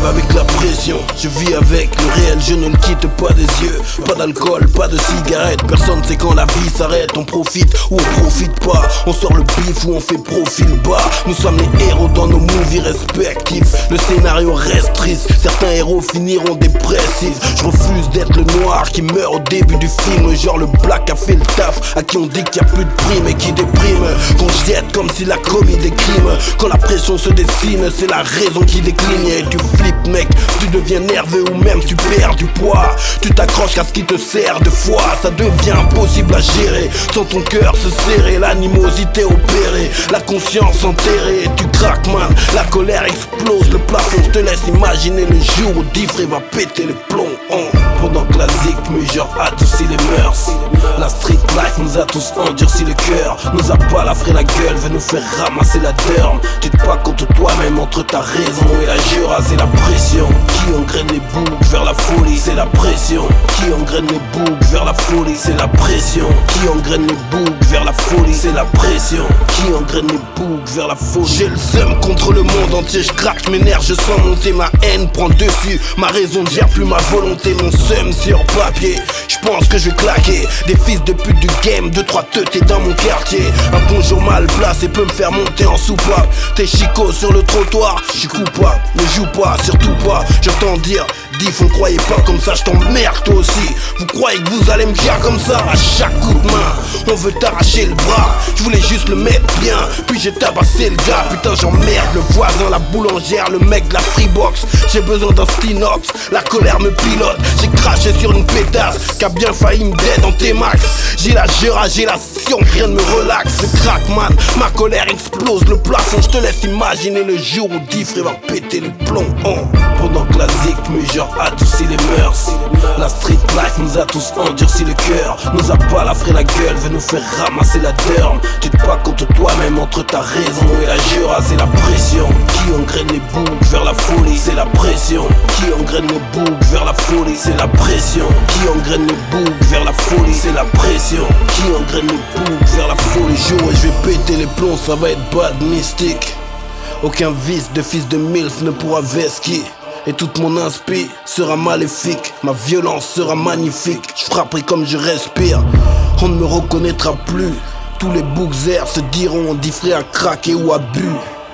rêve avec la pression. Je vis avec le réel, je ne le quitte pas des yeux. Pas d'alcool, pas de cigarette, personne sait quand la vie s'arrête. On profite ou on profite pas, on sort le bif ou on fait profil bas. Nous sommes les héros dans nos movies respectifs. Le scénario reste triste, certains héros finiront dépressifs. Je refuse d'être le noir qui meurt au début du film. Genre le black a fait le taf, à qui on dit qu'il n'y a plus de prime et qui déprime. Qu'on jette comme s'il a commis des crimes. Quand la pression se dessine, c'est la raison qui décline. Et tu flippes mec, tu deviens nerveux ou même tu perds du poids. Tu t'accroches à ce qui te sert de foi, ça devient impossible à gérer. Sans ton cœur se serrer, l'animosité opérée, la conscience enterrée. Tu craques man, la colère explose le plafond. Je te laisse imaginer le jour où Diffré va péter le plomb. Pendant que la zik genre adoucit les mœurs. La street life nous a tous endurci le cœur. Nous a balafré la gueule, veut nous faire ramasser la derme. Tu te bats contre toi-même entre ta raison et la jura. C'est la pression qui engraine les boucs vers la folie. C'est la pression qui engraine les boucs vers la folie. C'est la pression qui engraine les boucs vers la folie. C'est la pression qui engraine les boucs vers la folie. J'ai le seum contre le monde entier, je craque mes nerfs, je sens monter. Ma haine prend le dessus, ma raison ne gère plus ma volonté. Mon seum sur papier, je pense que je vais claquer. Des fils de pute du game, 2-3 teutés dans mon quartier. Un bonjour mal placé peut me faire monter en soupape. T'es chico sur le trottoir, j'suis coupable. Ne joue pas, surtout pas, j'entends dire Diff, on croyait pas comme ça, je t'emmerde toi aussi. Vous croyez que vous allez me faire comme ça? À chaque coup de main, on veut t'arracher le bras. Je voulais juste le mettre bien, puis j'ai tabassé le gars. Putain j'emmerde le voisin, la boulangère, le mec de la freebox. J'ai besoin d'un Stinox, la colère me pilote. J'ai craché sur une pétasse, qui a bien failli me dead en T-Max. J'ai la gélation, rien ne me relaxe. Ce crack man, ma colère explose le plafond. Je te laisse imaginer le jour où Diffré va péter le plomb. Pendant que la zik genre adoucit les mœurs. La street life nous a tous endurci le cœur. Nous a balafré la gueule, veut nous faire ramasser la derme. Tu te bats contre toi-même entre ta raison et la jura. C'est la pression qui engraine les boucs vers la folie. C'est la pression qui engraine les boucs vers la folie. C'est la pression qui engraine les boucs vers la folie. C'est la pression qui engraine les boucs vers la folie. Jour et je vais péter les plombs, ça va être bad mystique. Aucun vice de fils de MILF ne pourra vesquer. Et toute mon inspi sera maléfique. Ma violence sera magnifique. Je frapperai comme je respire. On ne me reconnaîtra plus. Tous les bookzers se diront on Diffré a craqué ou a bu.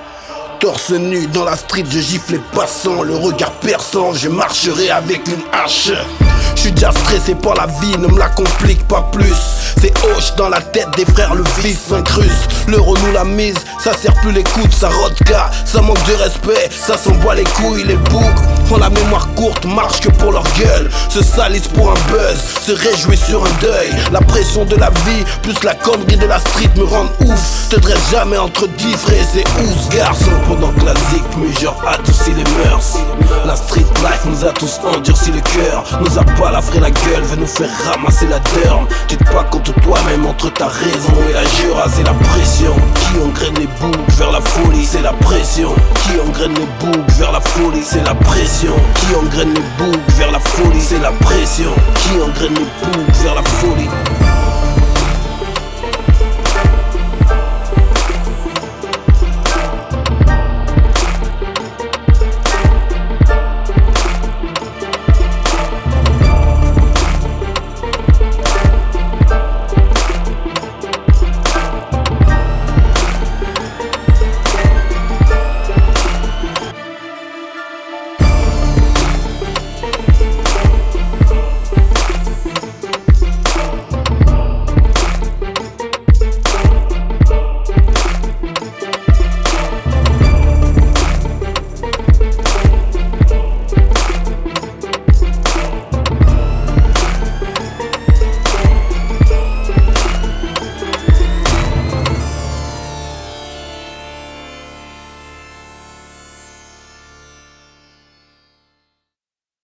Torse nu dans la street, je gifle les passants. Le regard perçant, je marcherai avec une hache. Je suis déjà stressé par la vie, ne me la complique pas plus. C'est hoche dans la tête des frères, le vice s'incruste. L'euro nous la mise, ça sert plus les coudes, ça rodka. Ça manque de respect, ça s'envoie les couilles, les boucs ont la mémoire courte, marche que pour leur gueule. Se salissent pour un buzz, se réjouissent sur un deuil. La pression de la vie, plus la connerie de la street me rendent ouf. Te dresse jamais entre Diffré et ses ouf garçons. Pendant que la zik genre adoucit les mœurs. La street life nous a tous endurci le cœur. Nous a balafré la gueule, veut nous faire ramasser la derme. Tu te bats contre toi-même entre ta raison et la jura. C'est la pression qui engraine les boucs vers la folie. C'est la pression qui engraine les boucs vers la folie. C'est la pression qui engraine les boucs vers la folie. C'est la pression qui engraine les boucs vers la folie.